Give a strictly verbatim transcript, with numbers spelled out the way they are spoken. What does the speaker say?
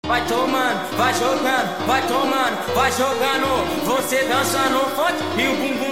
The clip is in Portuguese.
Vai tomando, vai jogando, vai tomando, vai jogando. Você dança no funk e o bumbum